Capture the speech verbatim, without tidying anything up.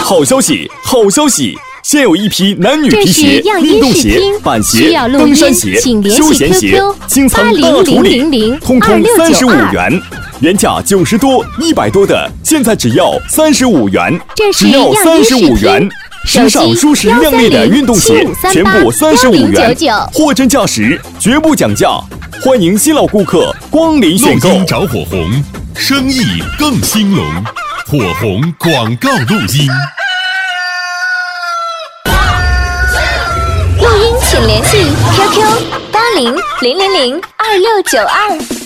好消息，好消息！现有一批男女皮鞋、运动鞋、板鞋、登山鞋、休闲鞋，清仓大处理，通通三十五元。原价九十多、一百多的，现在只要三十五元，只要三十五元。时尚、舒适、靓丽的运动鞋，全部三十五元，货真价实，绝不讲价。欢迎新老顾客光临选购。 录音找火红，生意更兴隆。火红广告录音。 录音请联系 Q Q 八零零零零二六九二。